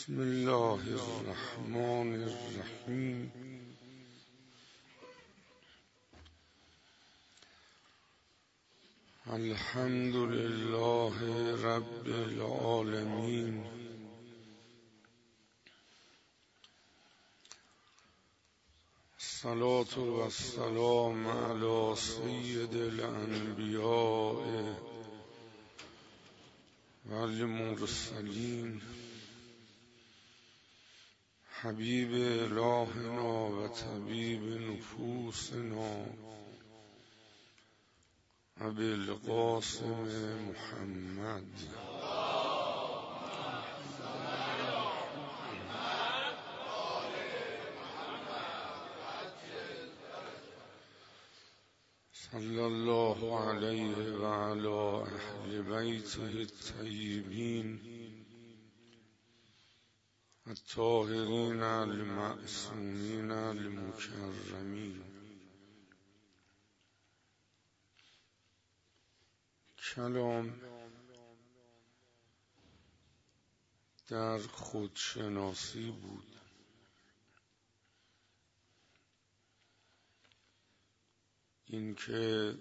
بسم الله الرحمن الرحیم. الحمد لله رب العالمین. الصلاة والسلام علی سید الانبیاء والمرسلین حبیب الهنا و طبیب نفوسنا ابوالقاسم محمد صلی الله علیه و علی اهل بیته الطیبین الطاهرین المعصومین المکرمین. کلام در خودشناسی بود. اینکه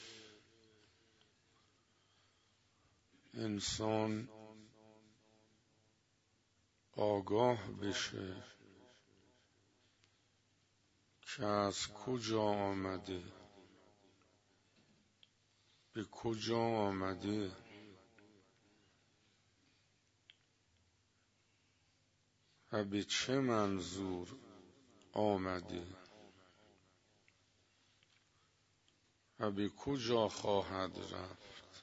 انسان آگاه بشه که از کجا آمده، به کجا آمده، و به چه منظور آمده و به کجا خواهد رفت.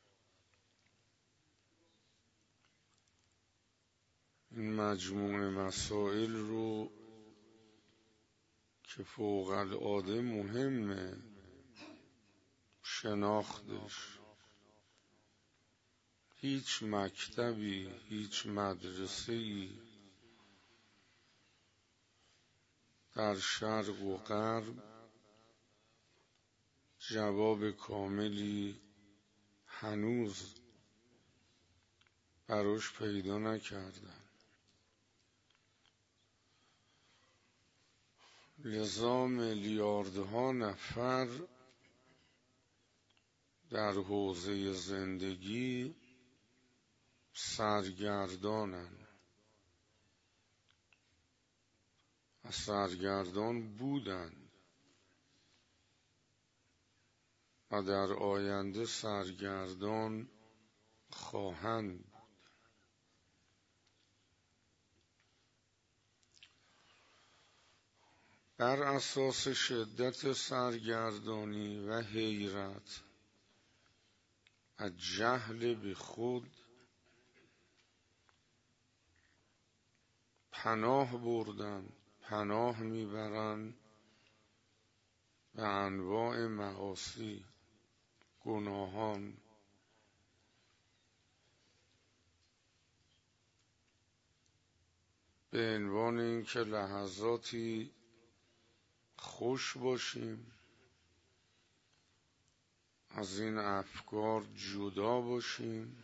این مجموعه مسائل رو که فوق العاده مهمه شناختش، هیچ مکتبی، هیچ مدرسه‌ای در شرق و غرب جواب کاملی هنوز براش پیدا نکردن. لذا میلیاردها نفر در حوزه زندگی سرگردانن و سرگردان بودن و در آینده سرگردان خواهند بود. بر اساس شدت سرگردانی و حیرت و جهل به خود پناه بردن، پناه میبرن به انواع معاصی، گناهان، به عنوان اینکه لحظاتی خوش باشیم، از این افکار جدا باشیم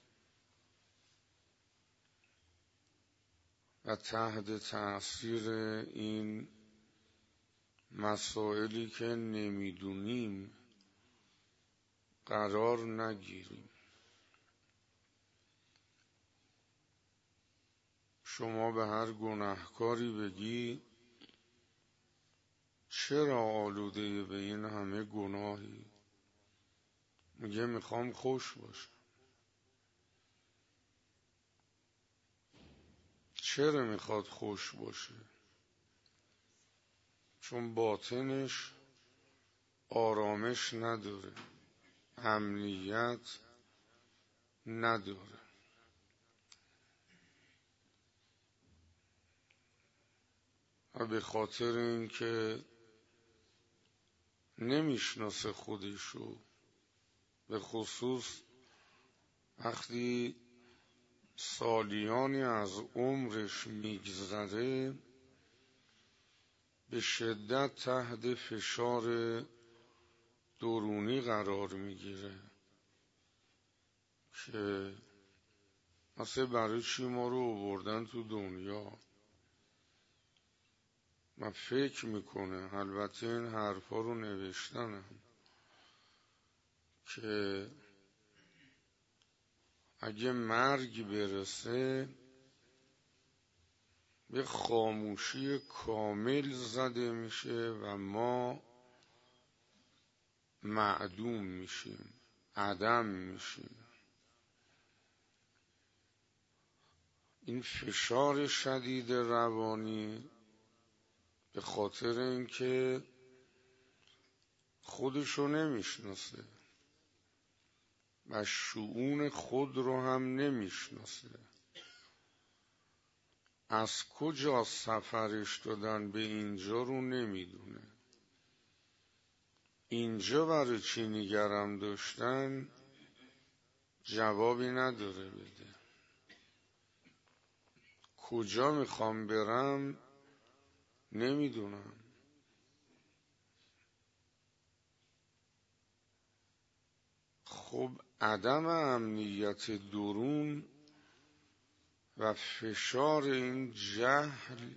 و تحت تأثیر این مسائلی که نمیدونیم قرار نگیریم. شما به هر گناهکاری بگی چرا آلوده به این همه گناهی؟ میگه میخوام خوش باشم. چرا میخواد خوش باشه؟ چون باطنش آرامش نداره، امنیت نداره. و به خاطر اینکه نمیشناسه خودشو، به خصوص وقتی سالیانی از عمرش میگذره، به شدت تحت فشار درونی قرار میگیره که اصلا برای چی ما رو آوردن تو دنیا؟ من فکر میکنه، البته این حرفا رو نوشتنم که اگه مرگ برسه به خاموشی کامل زده میشه و ما معدوم میشیم، عدم میشیم. این فشار شدید روانی به خاطر اینکه خودشو نمیشناسه و شؤون خود رو هم نمیشناسه. از کجا سفرش دادن به اینجا رو نمیدونه. اینجا برای چی نگرم داشتن جوابی نداره بده. کجا میخوام برم نمیدونم. خب عدم امنیت درون و فشار این جهل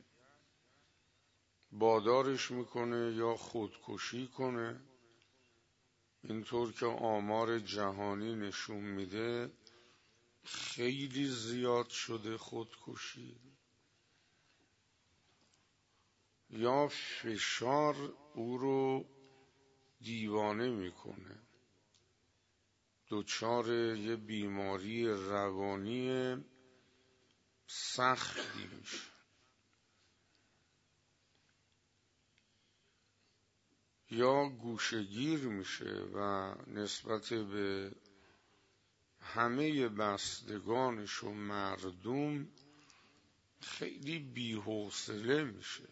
وادارش میکنه یا خودکشی کنه. اینطور که آمار جهانی نشون میده خیلی زیاد شده خودکشی. یا فشار او رو دیوانه میکنه، دچار یه بیماری روانی سختی میشه. یا گوشه‌گیر میشه و نسبت به همه بستگانش و مردم خیلی بی‌حوصله میشه.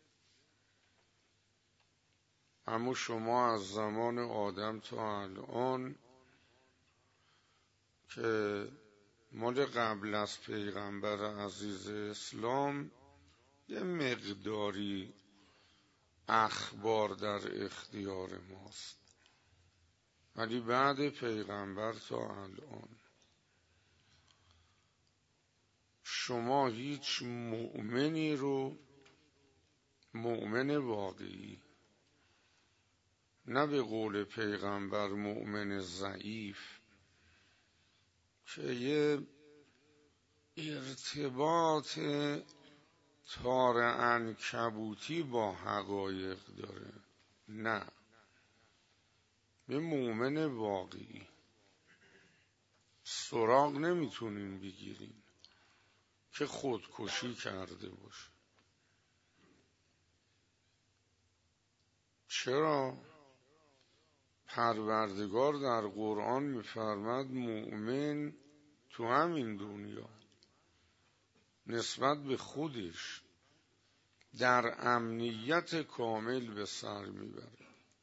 اما شما از زمان آدم تا الان که مال قبل از پیغمبر عزیز اسلام یه مقداری اخبار در اختیار ماست، ولی بعد پیغمبر تا الان شما هیچ مؤمنی رو، مؤمن واقعی، نه به قول پیغمبر مؤمن ضعیف که یه ارتباط تار عنکبوتی با حقایق داره، نه، یه مؤمن واقعی سراغ نمیتونین بگیرین که خودکشی کرده باشه. چرا؟ پروردگار در قرآن میفرماد مؤمن تو همین دنیا نسبت به خودش در امنیت کامل به سر میبره.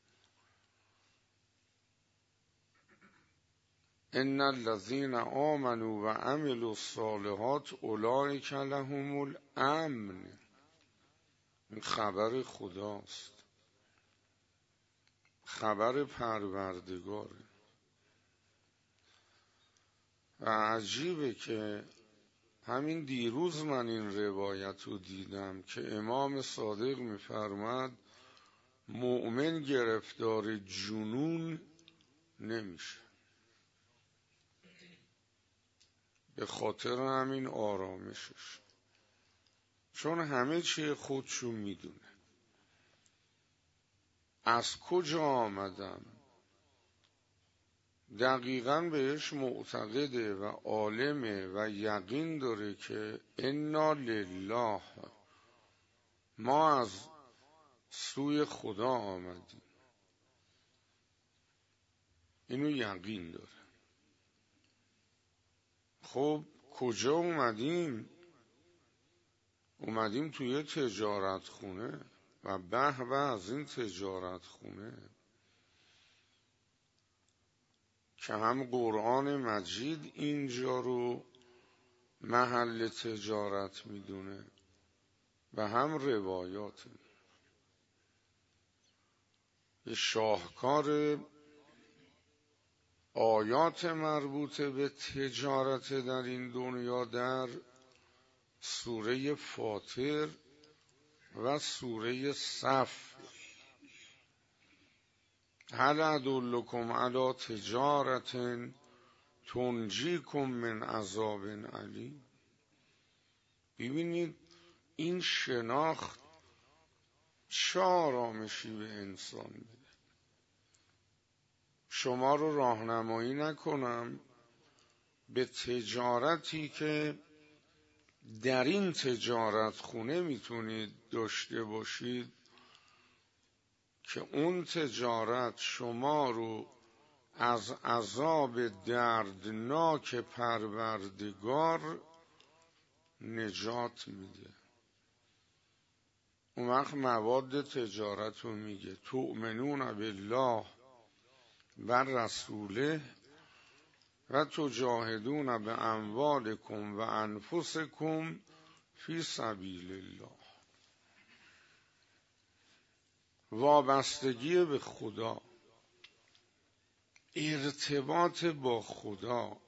ان الذين آمنوا و عملوا الصالحات اولئک لهم الامن. این خبر خداست، خبر پروردگاره. و عجیبه که همین دیروز من این روایت رو دیدم که امام صادق میفرماد مؤمن گرفتار جنون نمیشه، به خاطر همین آرامشش، چون همه چی خودشو میدونه. از کجا آمدم دقیقاً بهش معتقده و عالمه و یقین داره که انا لله، ما از سوی خدا آمدیم. اینو یقین داره. خب کجا اومدیم؟ اومدیم توی تجارت خونه و به از این تجارت خونه که هم قرآن مجید اینجا رو محل تجارت میدونه و هم روایات. یه شاهکار آیات مربوط به تجارت در این دنیا در سوره فاطر و سوره صف. هل ادلکم علی تجارت تنجیکم من عذاب علیم. ببینید این شناخت چه آرامشی به انسان میده. شما رو راهنمایی نکنم به تجارتی که در این تجارت خونه میتونید داشته باشید که اون تجارت شما رو از عذاب دردناک پروردگار نجات میده. اون وقت مواد تجارت رو میگه تؤمنون بالله و رسوله و تجاهدون به اموالکم و انفسکم فی سبیل الله. وابستگی به خدا، ارتباط با خدا،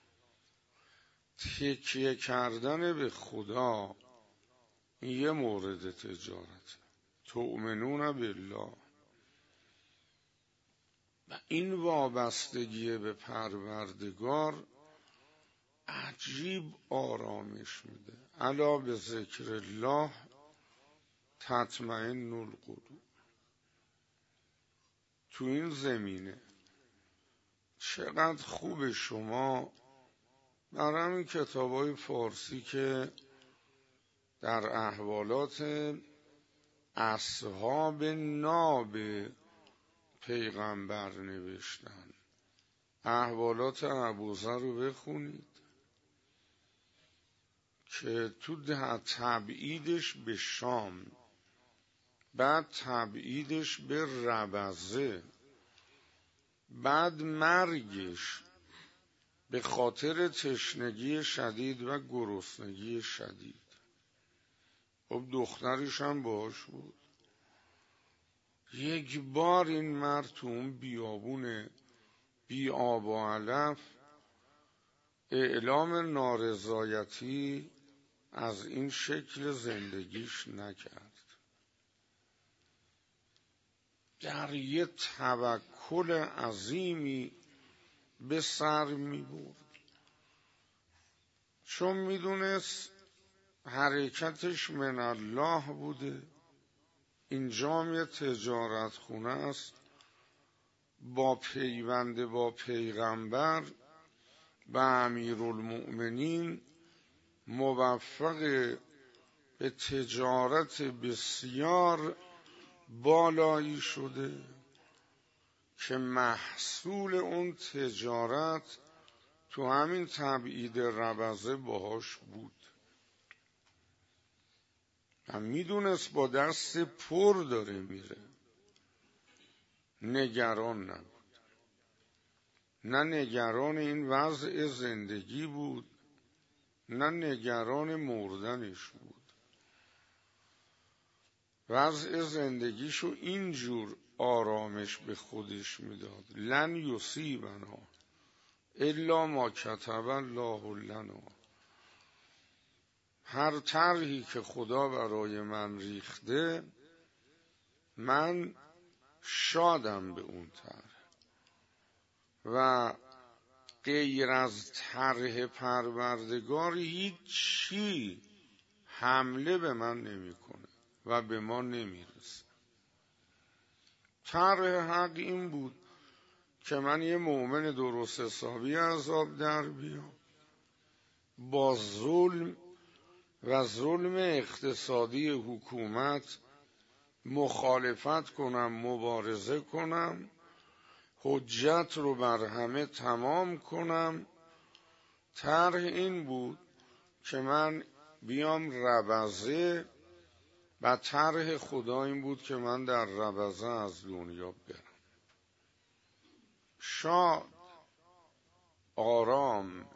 تکیه کردن به خدا، یه مورد تجارت. تؤمنون بالله و این وابستگی به پروردگار عجیب آرامش میده. الا به ذکر الله تطمئن القلوب. تو این زمینه چقدر خوب شما در همین کتابای فارسی که در احوالات اصحاب ناب پیغمبر نوشتن، احوالات ابوذر رو بخونید که تو تبعیدش به شام، بعد تبعیدش به ربضه، بعد مرگش به خاطر تشنگی شدید و گرسنگی شدید. خب دخترش هم باش بود. یک بار این مرد تو اون بیابون بی آب و علف اعلام نارضایتی از این شکل زندگیش نکرد. در یه توکل عظیمی به سر می برد، چون میدونست حرکتش من الله بوده. اینجا یه تجارت خونه است با پیوند با پیغمبر و امیرالمؤمنین، موفق به تجارت بسیار بالایی شده که محصول اون تجارت تو همین تبعید ربضه باهاش بود و میدونست با دست پر داره میره. نگران نبود، نه نگران این وضع زندگی بود، نه نگران مردنش بود. وضع زندگیشو اینجور آرامش به خودش میداد. لن یصیبنا الا ما کتب الله لنا. هر طرحی که خدا برای من ریخته من شادم به اون طرح و غیر از طرح پروردگار هیچی حمله به من نمیکنه و به ما نمیرسه. طرح حق این بود که من یه مؤمن درست حسابی عذاب در بیام، با ظلم و ظلم اقتصادی حکومت مخالفت کنم، مبارزه کنم، حجت رو بر همه تمام کنم. طرح این بود که من بیام ربضه و طرح خدا این بود که من در ربضه از دنیا برم. شاد، آرام.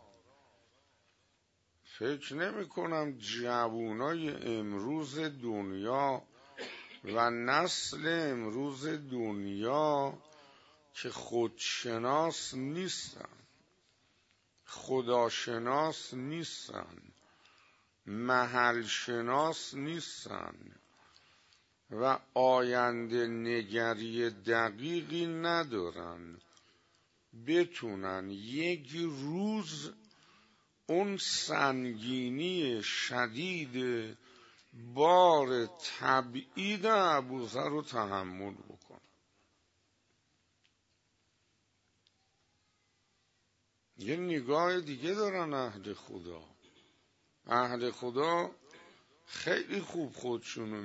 فکر نمی کنم جوانای امروز دنیا و نسل امروز دنیا که خودشناس نیستن، خداشناس نیستن، محل شناس نیستن و آینده نگری دقیقی ندارن بتونن یک روز اون سنگینی شدید بار تبعید ابوذر رو تحمل بکن. یه نگاه دیگه دارن اهل خدا. اهل خدا خیلی خوب خودشونو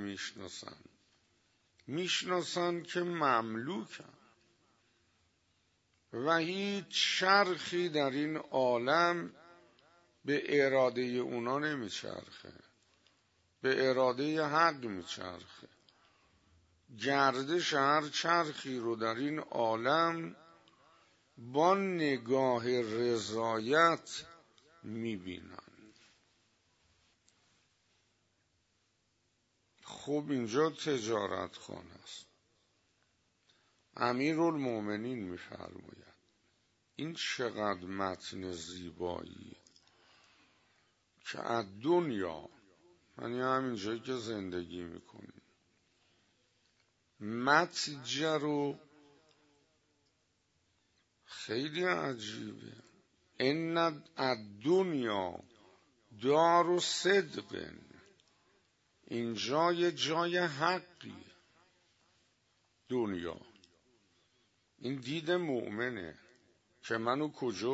میشناسن که مملوکن و هیچ چرخی در این عالم به اراده اونا نمیچرخه، به اراده حق میچرخه. گردش هر چرخی رو در این عالم با نگاه رضایت میبینن. خب اینجا تجارت خانه است. امیرالمومنین میفرماید این چقدر متن زیبایی که از دنیا، یعنی همین جایی که زندگی میکنیم، متجر خیلی عجیبه. ان الدنیا دار صدق، اینجا یه جای حقی. دنیا این دید مؤمنه که منو کجا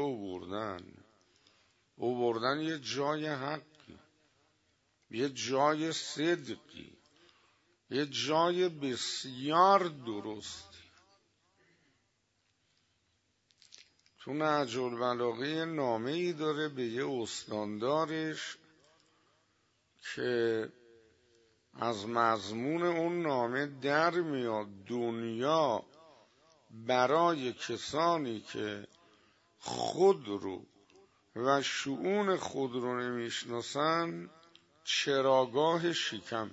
آوردن یه جای حقی، یه جای صدقی، یه جای بسیار درستی. تو نهج البلاغه نامه ای داره به یه استاندارش که از مضمون اون نامه در میاد دنیا برای کسانی که خود رو و شؤون خود رو نمیشناسن چراگاه شکمه.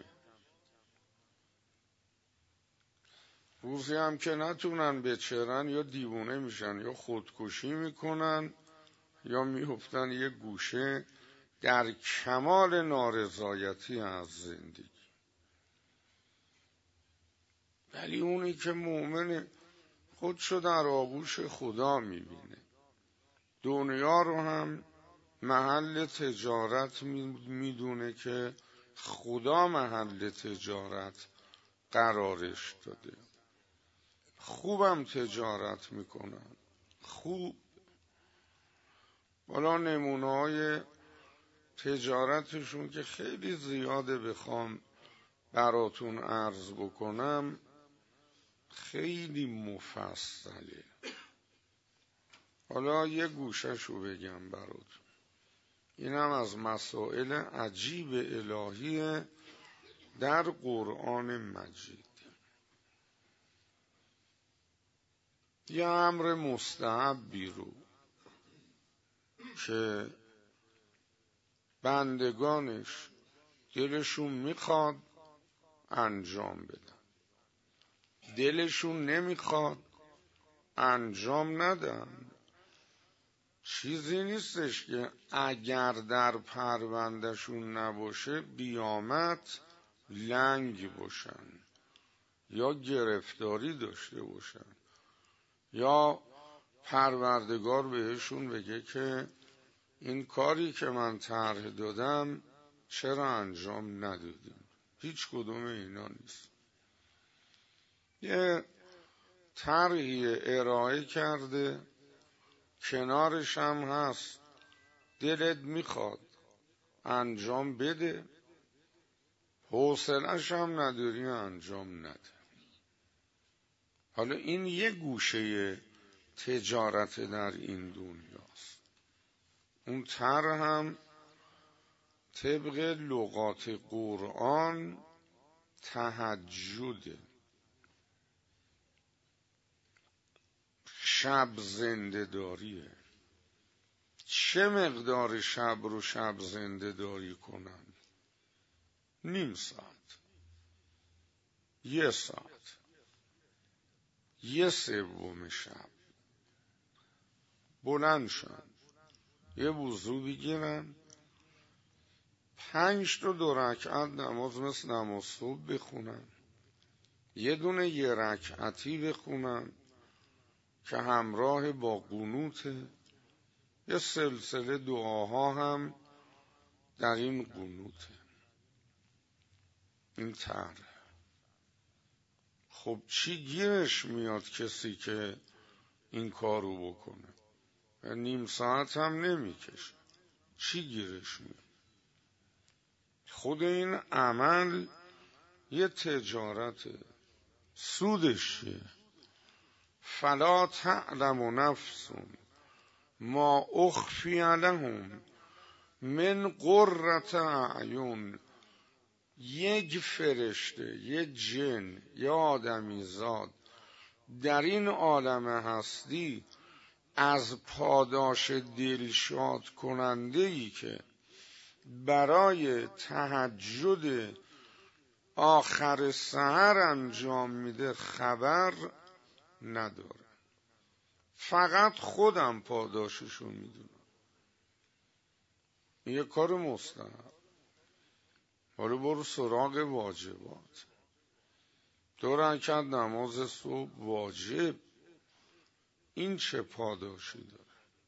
روزی هم که نتونن بچرن یا دیوونه میشن یا خودکشی میکنن یا میفتن یه گوشه در کمال نارضایتی از زندگی. ولی اونی که مؤمن خودشو در آغوش خدا میبینه، دنیا رو هم محل تجارت میدونه که خدا محل تجارت قرارش داده، خوبم تجارت میکنن. خوب حالا نمونه‌های تجارتشون که خیلی زیاده بخوام براتون عرض بکنم، خیلی مفصله. حالا یه گوشه‌شو بگم براتون. اینم از مسائل عجیب الهی در قرآن مجید. یه امر مستحبی رو که بندگانش دلشون میخواد انجام بدن، دلشون نمیخواد انجام ندن. چیزی نیستش که اگر در پروندهشون نباشه بیامت لنگ باشن یا گرفتاری داشته باشن یا پروردگار بهشون بگه که این کاری که من طرح دادم چرا انجام ندادیم. هیچ کدوم اینا نیست. یه طرحی ارائه کرده، کنارش هم هست دلت میخواد انجام بده، حوصله‌ش هم نداری انجام نده. حالا این یه گوشه تجارت در این دنیاست. اون طرح هم طبق لغات قرآن تهجده، شب زنده داریه. چه مقدار شب رو شب زنده داری کنن؟ نیم ساعت، 1 ساعت، 1/3 شب بلند شن، یه وضو بگیرن، 5 تا 2 رکعت نماز مثل نماز صبح بخونن، یه دونه 1 رکعتی بخونن که همراه با قنوته، یه سلسله دعاها هم در این قنوته. این طرح. خب چی گیرش میاد کسی که این کارو بکنه؟ نیم ساعت هم نمیکشه. چی گیرش میاد؟ خود این عمل یه تجارته. سودش چیه؟ فلا تعلم نفس ما اخفی لهم من قرة اعین. یک فرشته، یک جن، یا آدمی زاد در این عالم هستی از پاداش دلشاد کننده‌ای که برای تهجد آخر سحر انجام میده خبر نداره. فقط خودم پاداششو میدونم. یه کار مستحب. حالا برو سراغ واجبات. 2 رکعت نماز صبح واجب، این چه پاداشی داره؟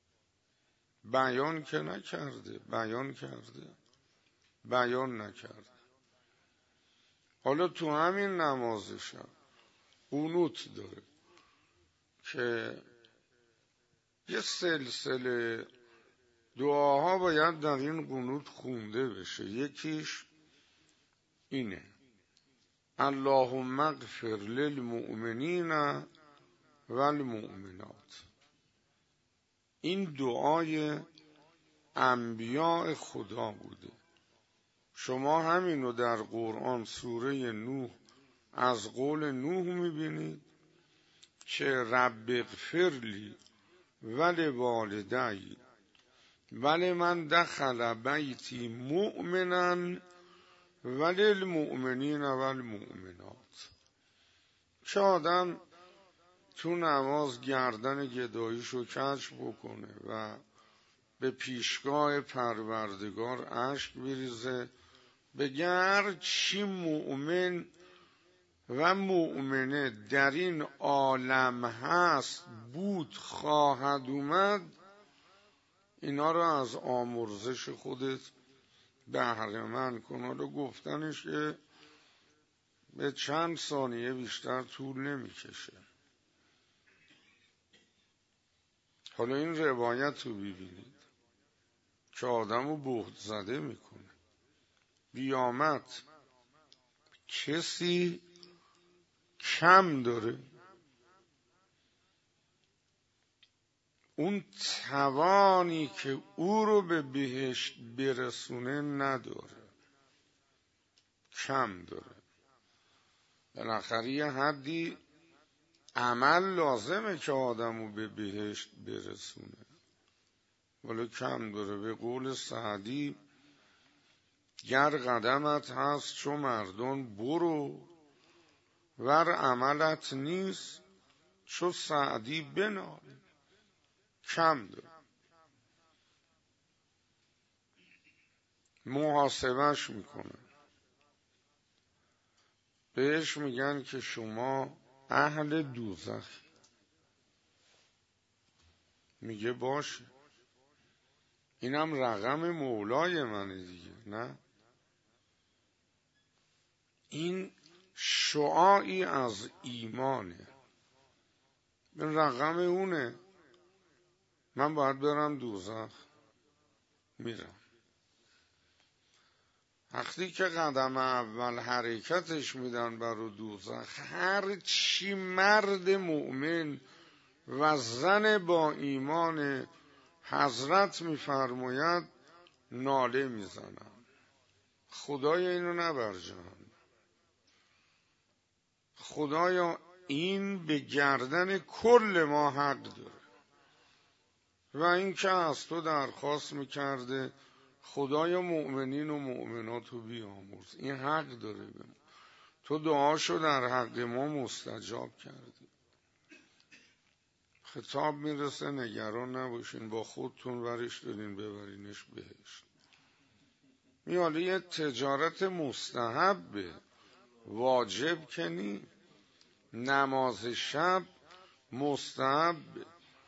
بیان که نکرده، بیان کرده، بیان نکرده. حالا تو همین نماز شب قنوت داره که یه سلسله دعاها باید در این قنوت خونده بشه. یکیش اینه: اللهم اغفر للمؤمنین والمؤمنات. این دعای انبیاء خدا بوده. شما همین رو در قرآن سوره نوح از قول نوح میبینید که رب اغفر لی ولوالدی ولمن دخل بیتی مؤمنا وللمؤمنین والمؤمنات. که آدم تو نماز گردن گداییشو کج بکنه و به پیشگاه پروردگار اشک بریزه، بگه هر چی مؤمن و مؤمنه در این عالم هست بود خواهد اومد، اینا رو از آمرزش خودت بهره مند کن. حالا گفتنش که به چند ثانیه بیشتر طول نمیکشه. حالا این روایت رو ببینید که آدمو بهت زده میکنه. قیامت کسی کم داره؟ اون توانی که او رو به بهشت برسونه نداره، کم داره. بالاخره یه حدی عمل لازمه که آدمو به بهشت برسونه، ولی کم داره. به قول سعدی گر قدمت هست چو مردان برو، ور عملت نیست چو سعدی بنال. کم داره. محاسبش میکنه، بهش میگن که شما اهل دوزخ. میگه باشه، اینم رقم مولای منه دیگه. نه، این شعاعی از ایمانه، این رقم اونه. من باید برم دوزخ، میرم. وقتی که قدم اول حرکتش میدن برو دوزخ، هر چی مرد مؤمن و زن با ایمان حضرت میفرماید ناله میزنن: خدایا اینو نبر جهنم، خدایا این به گردن کل ما حق داره. و این که از تو درخواست میکرده خدایا مؤمنین و مؤمنات رو بیامرز، این حق داره به ما. تو دعاشو در حق ما مستجاب کردی. خطاب میرسه نگران نباشین، با خودتون ورش دارین ببرینش بهشت. میاله یه تجارت مستحبه، واجب که نی. نماز شب مستحبه.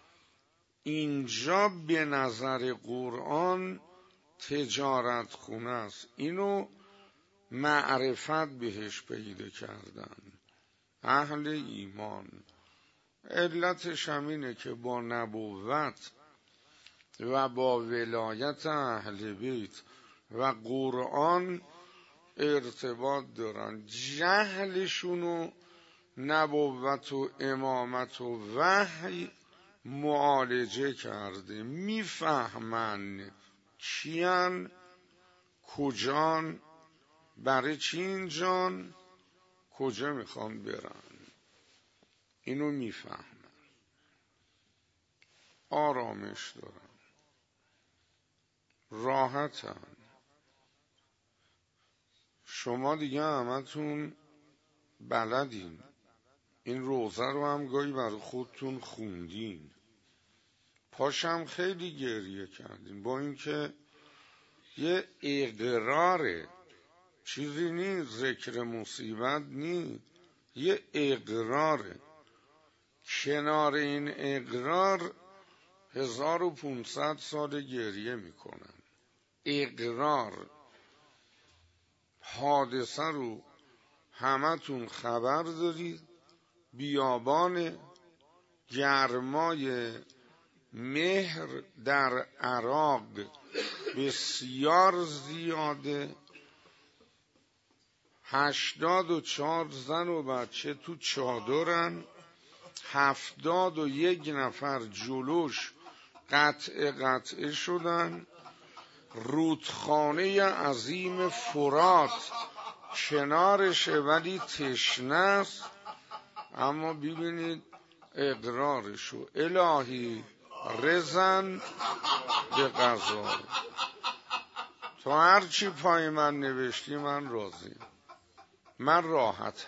اینجا به نظر قرآن تجارت خونه است. اینو معرفت بهش پیدا کردن اهل ایمان. علتش همینه که با نبوت و با ولایت اهل بیت و قرآن ارتباط دارن. جهلشونو نبوت و امامت و وحی معالجه کرده، میفهمن کیان، کجان، برای چی اینجان، کجا میخوان برن. اینو میفهمن، آرامش دارن، راحتن. شما دیگه همتون بلدین، این روزه رو هم گاهی برای خودتون خوندین، پاشم خیلی گریه کردین، با اینکه یه اقراره، چیزی نیست، ذکر مصیبت نیست، یه اقراره. کنار این اقرار 1500 سال گریه میکنن. اقرار حادثه رو همتون خبر دارید، بیابان گرمای مهر در عراق بسیار زیاده. 84 زن و بچه تو چادرن، 71 نفر جلوش قطعه شدن. رودخانه عظیم فرات کنارشه ولی تشنه است. اما ببینید اقرارشو، الهی رزن به قضا، تو هرچی پای من نوشتی من راضیم، من راحتم.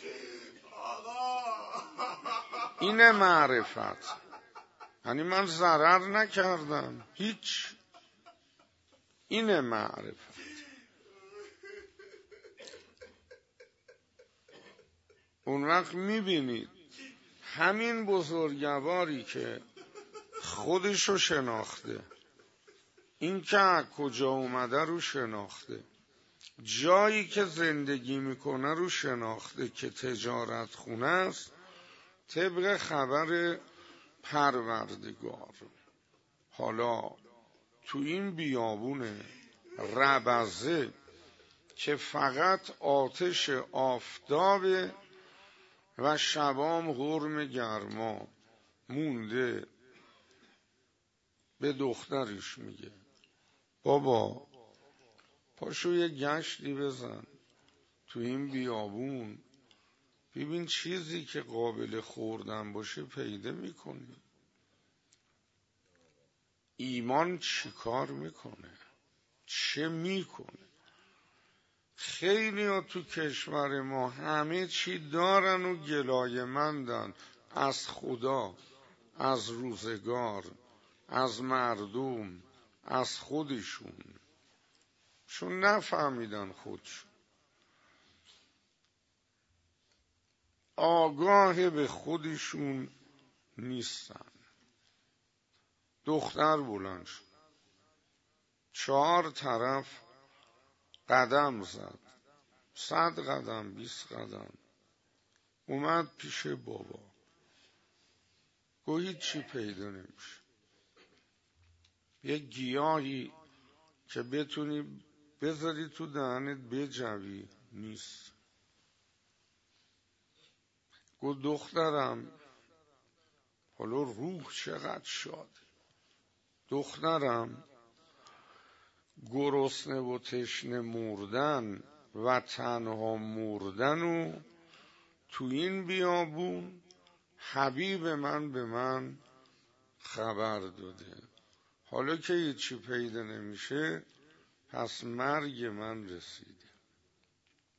اینه معرفت، یعنی من ضرر نکردم هیچ. اینه معرفت. اون وقت میبینید همین بزرگواری که خودشو شناخته، این که از کجا اومده رو شناخته، جایی که زندگی میکنه رو شناخته که تجارت خونه است، طبق خبر پروردگار. حالا تو این بیابون ربزه که فقط آتش آفتاب و شبام غرم گرما مونده، به دخترش میگه بابا پاشو یه گشتی بزن تو این بیابون، ببین چیزی که قابل خوردن باشه پیدا میکنی. ایمان چی کار میکنه، چه میکنه؟ خیلی ها تو کشور ما همه چی دارن و گلایه‌مندن از خدا، از روزگار، از مردم، از خودشون، چون نفهمیدن خودشون. آگاه به خودشون نیستن. دختر بلند شد، 4 طرف قدم زد، 100 قدم، 20 قدم، اومد پیش بابا. گویی چی پیدا نمیشه، یه گیاهی که بتونی بذاری تو دهنت بجوی نیست. گفت دخترم، حالا روح چقدر شاد، دخترم گرسنه و تشنه مردن و تنها مردن و تو این بیابون حبیب من به من خبر داده. حالا که هیچی پیدا نمیشه پس مرگ من رسیده.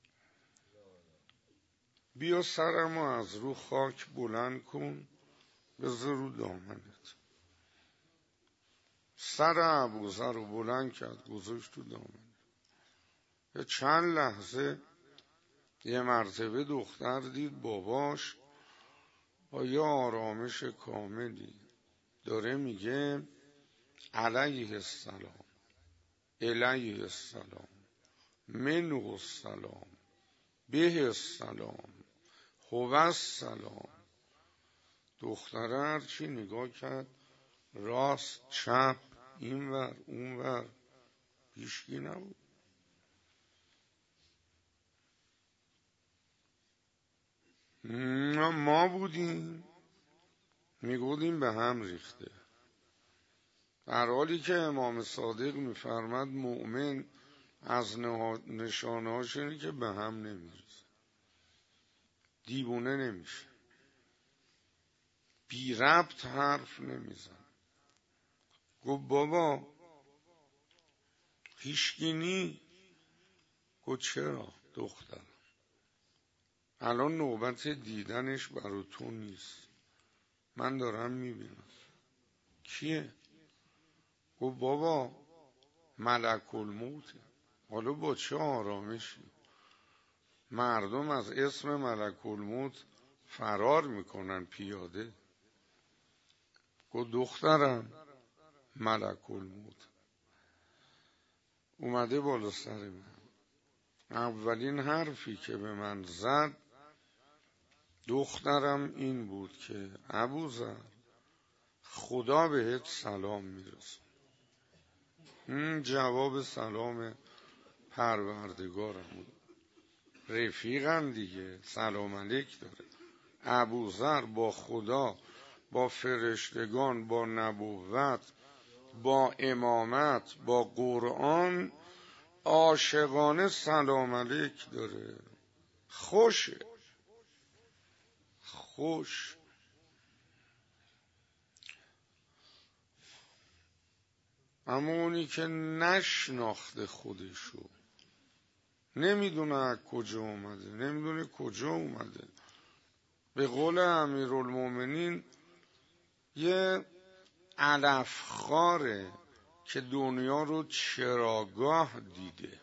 بیا سرمو از رو خاک بلند کن، بذار رو دامنت. سر ابوذر رو بلند کرد گذاشت تو دامن. یه چند لحظه یه مرتبه دختر دید باباش با یه آرامش کاملی داره میگه علیه السلام، علیه السلام، منه السلام، به السلام، هو السلام. دختره هرچی نگاه کرد راست چپ اینور اونور هیچکی نبود. ما بودیم میگودیم به هم ریخته. در حالی که امام صادق میفرماد مؤمن از نشانه‌هاش اینه که به هم نمیریزه، دیوونه نمیشه، بی ربط حرف نمیزن. گفت بابا هیچکی نی. گفت چرا دختر؟ الان نوبت دیدنش برای تو نیست، من دارم میبینم. کیه؟ گفت بابا ملک الموته. حالا با چه آرامشی مردم از اسم ملک الموت فرار میکنن پیاده. گفت دخترم ملک الموت اومده بالا سر من. اولین حرفی که به من زد دخترم این بود که ابوذر خدا بهت سلام میرسه. جواب سلام پروردگارم بود. رفیقم دیگه، سلام علیک داره. ابوذر با خدا، با فرشتگان، با نبوت، با امامت، با قرآن عاشقانه سلام علیک داره. خوشه، خوش. اما اونی که نشناخته خودشو، نمیدونه از کجا اومده، نمیدونه کجا اومده، به قول امیرالمومنین یه علف خاره که دنیا رو چراگاه دیده،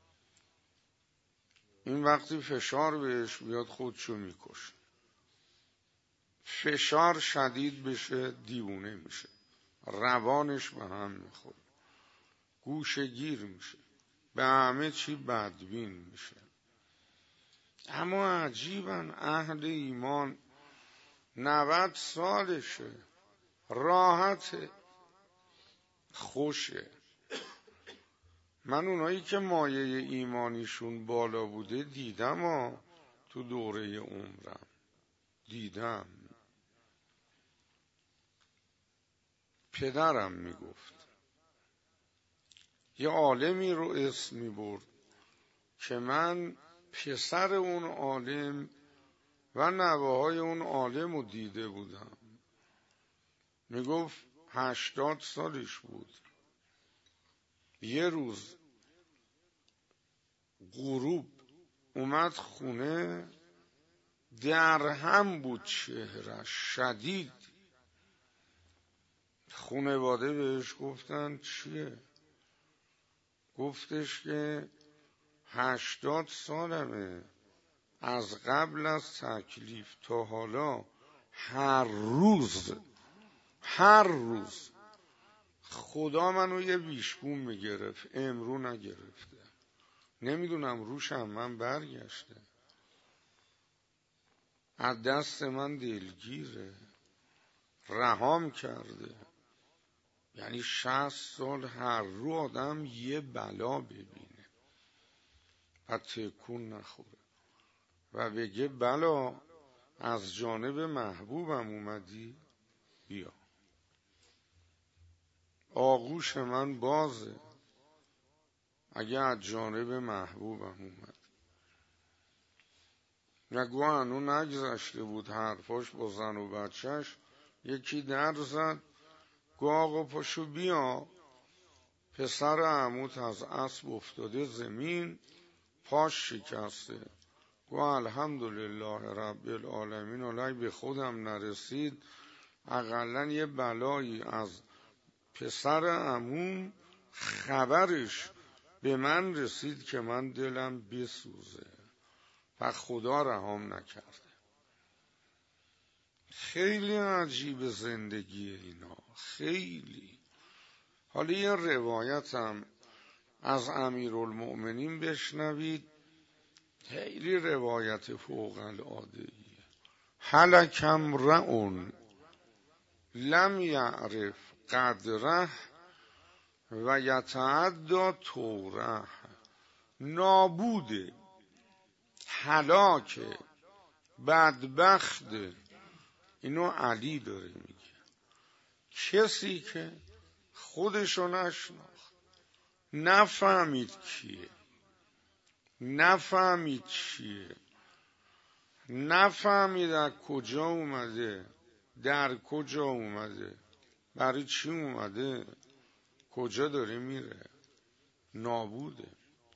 این وقتی فشار بهش بیاد خودشو میکشه. فشار شدید بشه دیوونه میشه، روانش به هم میخوره، گوشه گیر میشه، به همه چی بدبین میشه. اما عجیبن اهل ایمان 90 سالشه، راحته، خوشه. من اونایی که مایه ایمانیشون بالا بوده دیدم و تو دوره عمرم دیدم. پدرم میگفت یه عالمی رو اسم میبرد که من پسر اون عالم و نوه‌های اون عالم رو دیده بودم. میگفت 80 سالش بود. یه روز غروب اومد خونه، در هم بود چهرش شدید. خانواده بهش گفتن چیه؟ گفتش که 80 سالمه، از قبل از تکلیف تا حالا هر روز خدا منو یه بیشگون میگرفت، امرو نگرفته. نمیدونم روشم من برگشته، از دست من دلگیره، رهام کرده. یعنی 60 سال هر رو آدم یه بلا ببینه و تکون نخوره و بگه بلا از جانب محبوبم اومدی، بیا آغوش من بازه اگه از جانب محبوبم اومد. نگو هنو نگذشته بود حرفاش با زن و بچهش، یکی در زد، گو آقا پاشو بیا، پسر عموت از اسب افتاده زمین، پاش شکسته. گو الحمدلله رب العالمین، الهی به خودم نرسید، اقلن یه بلایی از پسر عموم خبرش به من رسید که من دلم بسوزه و خدا رحم نکرده. خیلی عجیب زندگی اینا، خیلی. حالا یه روایتم از امیرالمؤمنین بشنوید، خیلی روایت فوق العاده‌ایه. هلک امرؤ لم یعرف قدره و یتعدی طوره. نابوده، هلاکه، بدبخته. اینو علی داره میگه. کسی که خودشو نشناخت، نفهمید کیه، نفهمید چیه، نفهمید از کجا اومده، در کجا اومده، برای چی اومده، کجا داره میره. نابوده،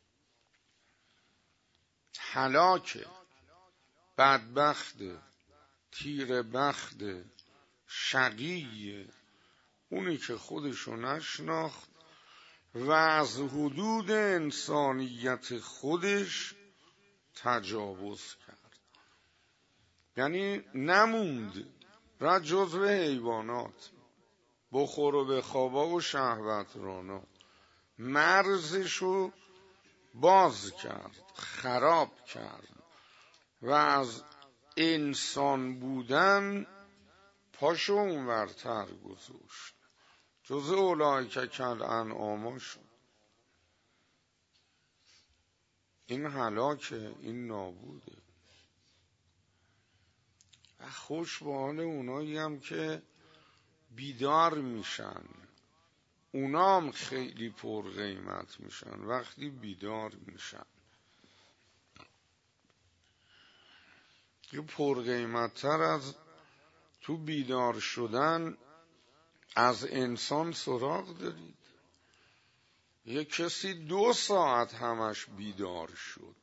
هلاکه، بدبخته، تیره بخته، شقیه. اونی که خودشو نشناخت و از حدود انسانیت خودش تجاوز کرد، یعنی نموند، رد جزو حیوانات، بخور و بخوابا و شهوت رانا، مرزشو باز کرد، خراب کرد و از انسان بودن پاشو اونورتر گذاشت، جزء اولئک کالانعام شد. این هلاکه، این نابوده. و خوش به حال اونایی هم که بیدار میشن، اونا هم خیلی پر قیمت میشن وقتی بیدار میشن. یه پر قیمت تر از تو بیدار شدن از انسان سراغ دارید؟ یه کسی 2 ساعت همش بیدار شد،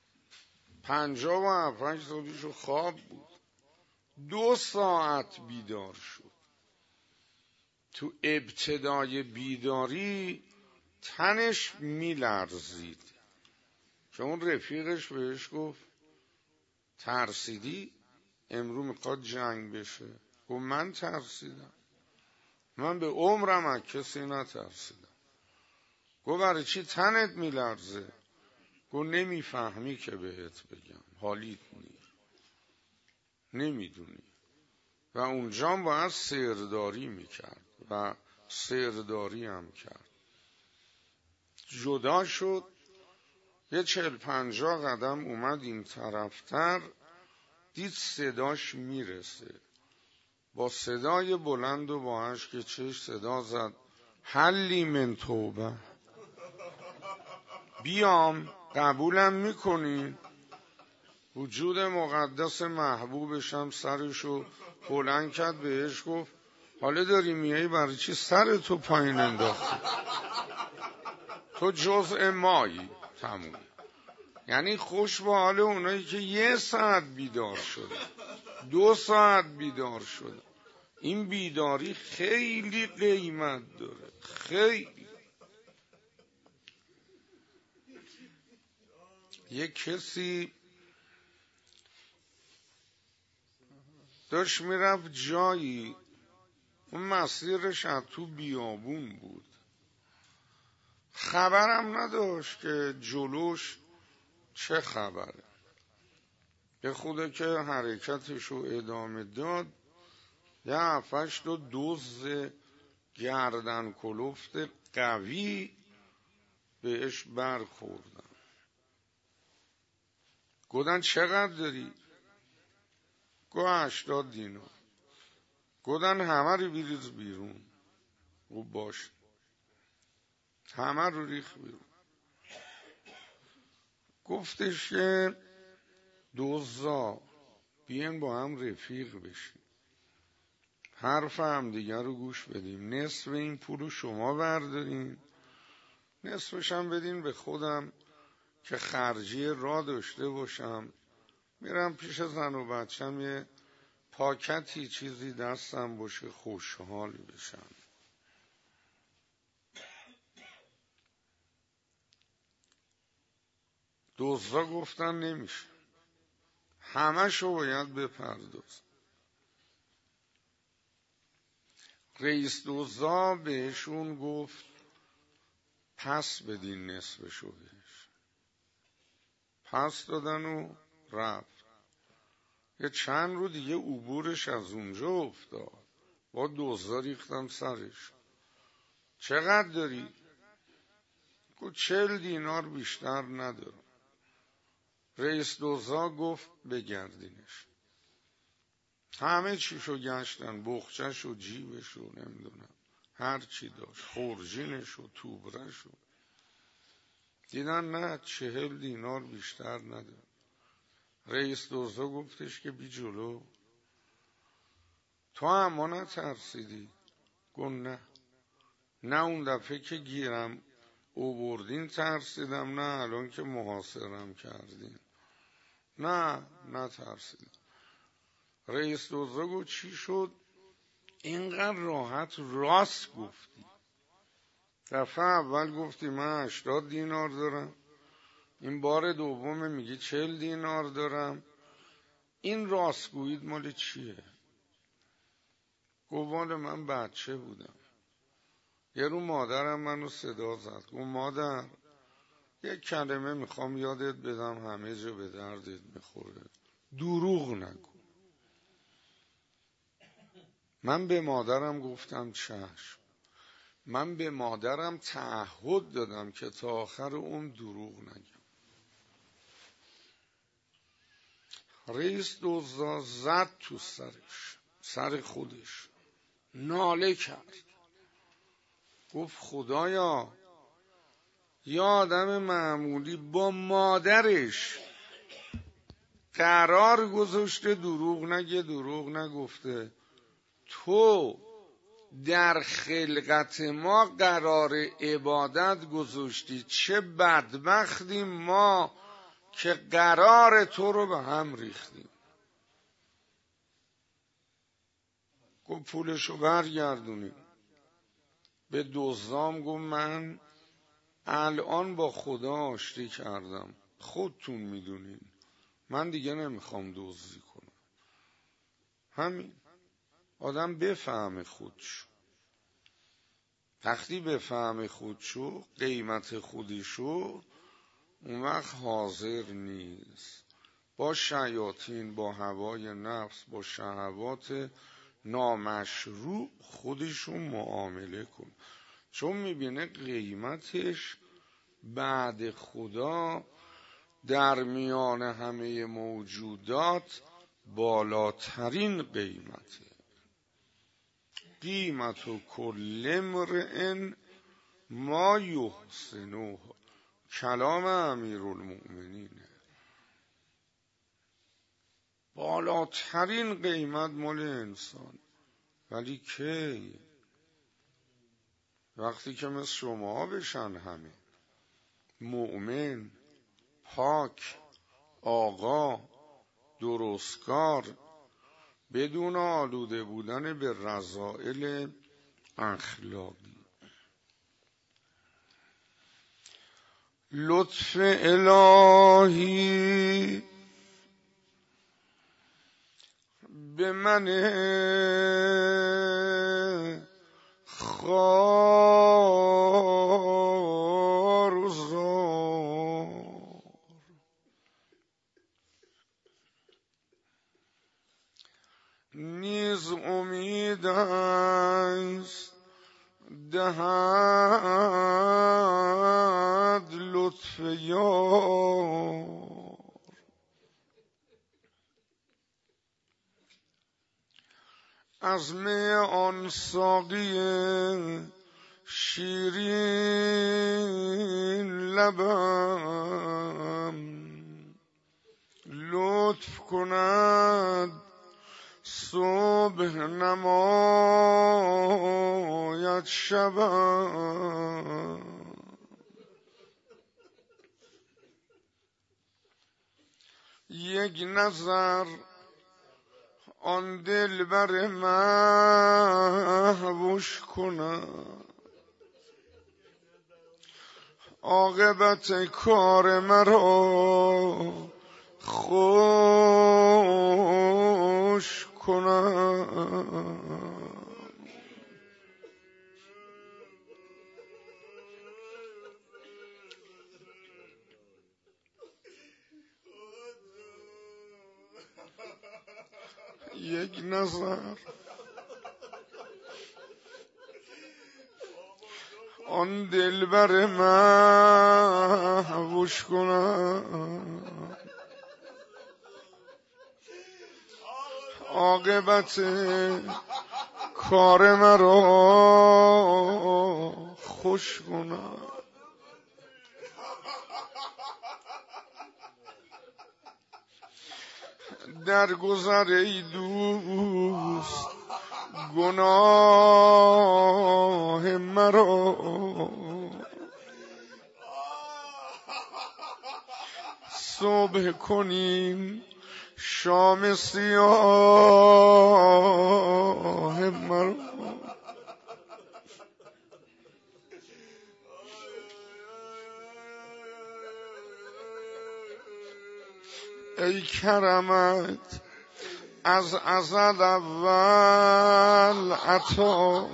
57 سالشو خواب بود، 2 ساعت بیدار شد. تو ابتدای بیداری تنش میلرزید که اون رفیقش بهش گفت ترسیدی؟ امرو میخواد جنگ بشه. گفت من ترسیدم، من به عمرم از کسی نترسیدم. گفت برای چی تنت میلرزه؟ گفت نمیفهمی که بهت بگم، حالیت نمیدونی. و اونجا باید سرداری میکرد و سرداری هم کرد. جدا شد، یه 40-50 قدم اومد این طرفتر، دید صداش میرسه. با صدای بلند و با اشک چشم صدا زد حلی من توبه، بیام قبولم میکنی؟ وجود مقدس محبوبش هم سرشو بلند کرد، بهش گفت حالا داری میایی برای چی سرتو پایین انداختی؟ تو جزء مایی. تموم. یعنی خوش به حال اونایی که 1 ساعت بیدار شده، 2 ساعت بیدار شده. این بیداری خیلی قیمت داره، خیلی. یک کسی داشت میرفت جایی، اون مسیرش از تو بیابون بود، خبرم نداشت که جلوش چه خبره. به خدا که حرکتشو ادامه داد، یه 7-8 دزد گردن کلفت قوی بهش برخوردن. گفتن چقدر داری؟ گفت 80 دینار. گفتن همه رو بریز بیرون. گفت باش. همه رو ریخ بیرون. گفتش که دزدا بیاین با هم رفیق بشیم، حرف هم دیگر رو گوش بدیم، نصف این پولو شما بردارین، نصفش هم بدین به خودم که خرجی راه داشته باشم، میرم پیش زن و بچم یه پاکتی چیزی دستم باشه خوشحال بشم. دزدا گفتن نمیشه، همه‌شو باید بپرداز. رئیس دزدا بهشون گفت پس بدین نصفشو بهش. پس دادن و رفت. یه چند رو دیگه عبورش از اونجا افتاد. با دزدا ریختن سرش. چقدر داری؟ گفت 40 دینار بیشتر ندارم. رئیس دزدا گفت بگردینش. همه چیشو گشتن، بخچه‌ش و جیبش و نمیدونم هر چی داشت، خورجینش و توبرش و دیدن نه 40 دینار بیشتر نداره. رئیس دزدا گفتش که بی جلو، تو اما نترسیدی؟ گفت نه اون دفعه که گیرم اووردین ترسیدم، نه الان که محاصرم کردین، نه ترسیدم. رئیس دزدا گفت چی شد؟ اینقدر راحت راست گفتی. دفعه اول گفتی من 80 دینار دارم، این بار دوم میگی 40 دینار دارم، این راستگویید مال چیه؟ گفت مال من بچه بودم، یه رو مادرم منو صدا زد، گفت مادر یک کلمه میخوام یادت بدم همه جا به دردت میخوره، دروغ نگو. من به مادرم گفتم چشم. من به مادرم تعهد دادم که تا آخر اون دروغ نگم. رئیس دزدا زد تو سرش، سر خودش، ناله کرد، گفت خدایا یه آدم معمولی با مادرش قرار گذاشته دروغ نگه، دروغ نگفته، تو در خلقت ما قرار عبادت گذاشتی، چه بدبختیم ما که قرار تو رو به هم ریختیم. گفت پولشو برگردونیم. به دزدام گفت من الان با خدا آشتی کردم، خودتون میدونین، من دیگه نمیخوام دزدی کنم. همین. آدم بفهمه خودشو. وقتی بفهمه خودشو، قیمت خودشو، اون وقت حاضر نیست با شیاطین، با هوای نفس، با شهوات نامشروع خودشون معامله کن، چون میبینه قیمتش بعد خدا در میان همه موجودات بالاترین قیمته. قیمت کل امرئ ما یحسنه، کلام امیرالمؤمنینه. بالاترین قیمت مال انسان. ولی کی؟ وقتی که مثل شما بشن همه مؤمن، پاک، آقا، درستکار، بدون آلوده بودن به رذائل اخلاقی. لطف الهی به من خوار و زار، نیز امید است دهد لطف یار. از می آن ساقی شیرین لبم لطف کند صبح نماید شبم. یک نظر آن دلبر مهوش کنم، عاقبت کار مرا خوش کنم. یک نظر آن دلبر مهوش کنم، عاقبت کار مرا خوش کنم. در گذر ای دوست گناه مرا، صبح کنیم شام سیاه مرا. ای کرمت از ازل اول عطا،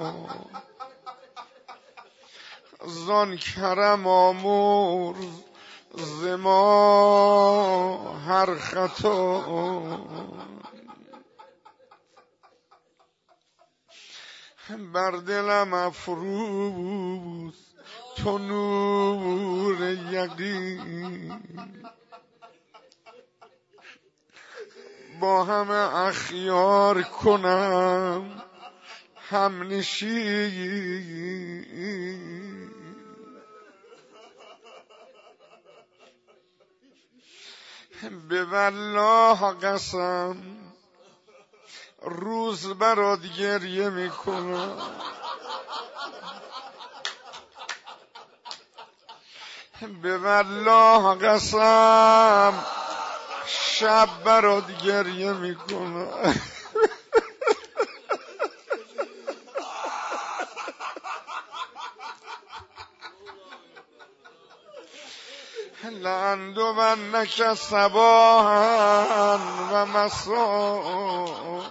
زان کرم آمرز ز ما هر خطا. بر دلم افروز تو نور یقین، با همه اخیار کنم هم نشین. به والله قسم روز برات گریه میکنم، به والله قسم شب برات گریه میکنم. لأندمنک صباحا و مساء،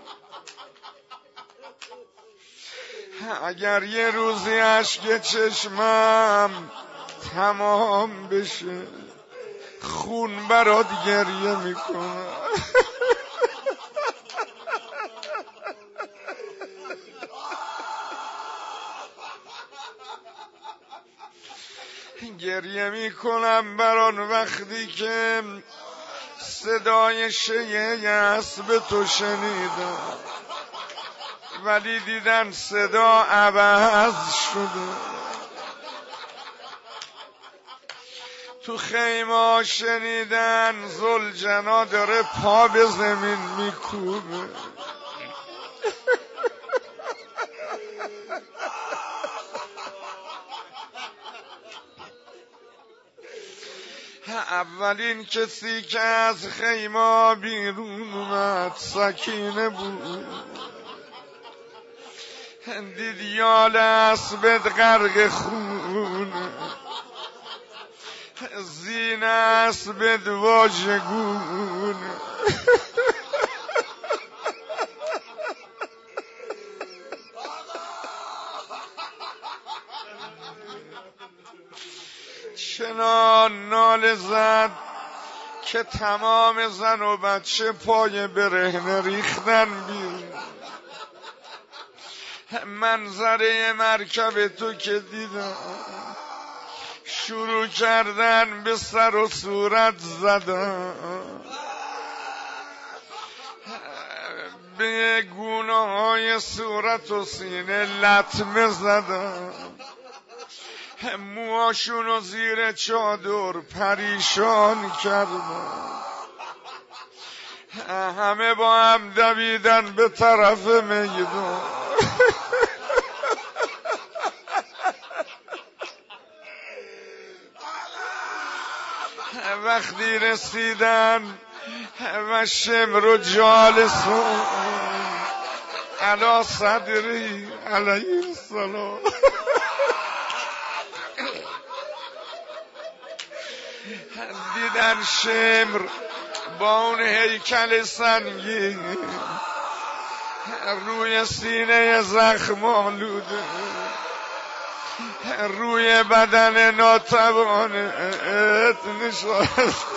اگر یه روزی اشک چشمم تمام بشه خون برات گریه میکنم. گریه میکنم بران وقتی که صدای شیه اسب تو شنیدم ولی دیدن صدا عوض شده. تو خیمه شنیدن ذوالجنا داره پا به زمین میکوبه. اولین کسی که از خیمه بیرون اومد سکینه بود. دید یال اسبت غرق خونه، زین اسبت واژگونه. چنان ناله زد که تمام زن و بچه پای برهنه ریختن بیرون. منظره مرکب تو که دیدم شروع کردن به سر و صورت زدن، به گونه های صورت و سینه لطمه زدن، موهاشونو زیر چادر پریشان کردن. همه با هم دویدن به طرف میدان. وقتی رسیدن و شمر جالسون علی صدری علیه السلام دیدن شمر با اون هیکل سنگی روی سینه زخم آلوده روی بدن ناتوانت نشست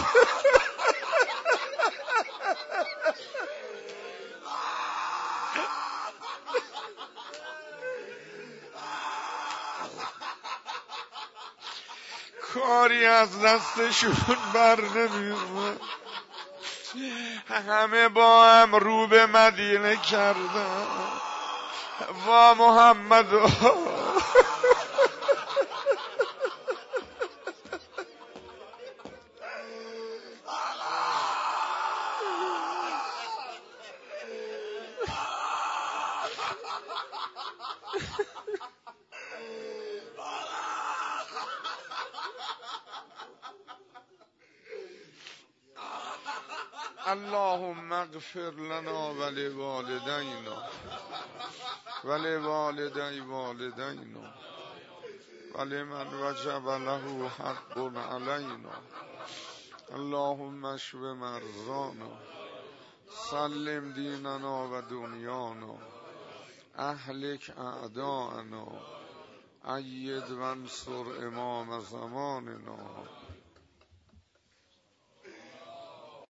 کاری از دستشون بر نمیومد همه با هم رو به مدینه کردن وا محمد اللهم اغفر لنا ولوالدینا ولوالدی والدینا ولمن وجب له حق علینا اللهم اشف مرضانا سلم دیننا و دنیانا اهلک اعداءنا اید وانصر امام زماننا